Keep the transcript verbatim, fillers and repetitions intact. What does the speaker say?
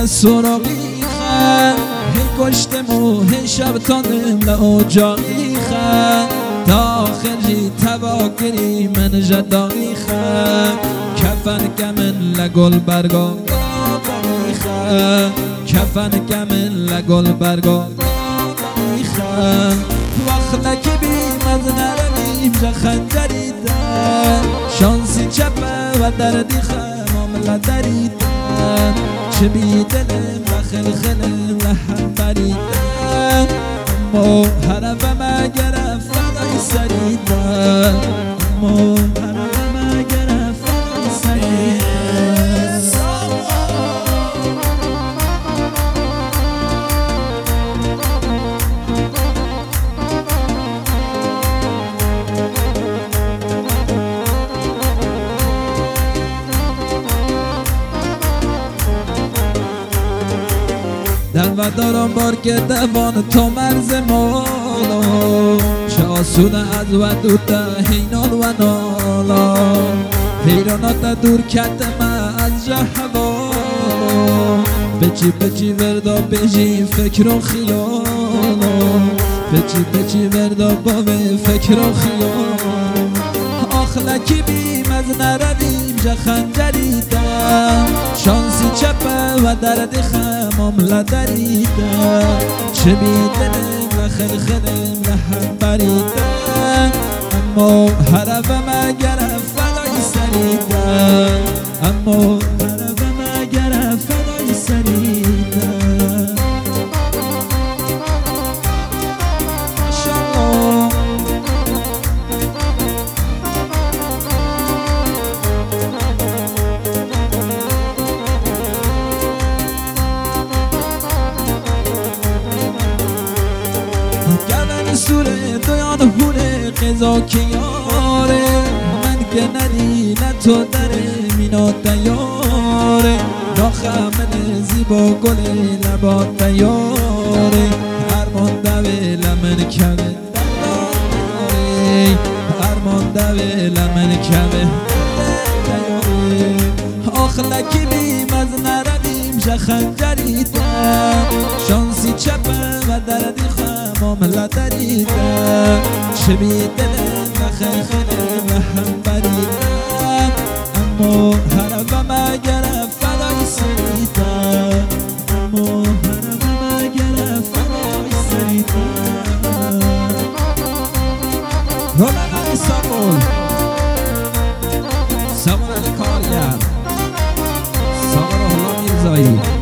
سراغی خند هی گشتم و هی شب تانم لعجاقی خند داخلی تواگری من جداقی خند کفن گمن لگل برگا گلابی خند کفن گمن لگل برگا گلابی خند وقت لکی بیم از نرمیم جا خنجری دن شانسی چپه و دردی خمام لدری دن چه بی دلم و خلخلم لحم بریدن اما حرفم اگر فدای سریدن اما حرفم اگر فدای سریدن دل و دارم بار که دوان تو مرز مالا چه آسونه از و دوتا هینال و نالا حیرانات دور کت من از جهوالا بچی بچی وردا بجی فکر و خیالا بچی بچی وردا باوی فکر و خیالا آخلکی بیم از نرویم جا خنجریدم شانسی چپه و درد خمام لدریدم چه بیدلم و خلخلم لحم بریدم اما حرفم اگر فدای سریدم اما حرفم اگر فدای سریدم ماشاءالله گلن سوره دویان هوره قضا که یاره من که ندی نه تو در مینا دیاره ناخمن زیبا گل لبا دیاره ارمان دوی لمن کمه دیاره ارمان دوی لمن کمه دیاره آخلکی بیم از نردیم جخنجریدم شانسی چپه و دردی خمام لدریدم چه بی دلم و خلخلم و هم بریدم اما حرفم اگر فدای سریدم اما حرفم اگر فدای سریدم رولن علی سامول سامول علی کارگر سامول الله میرزایی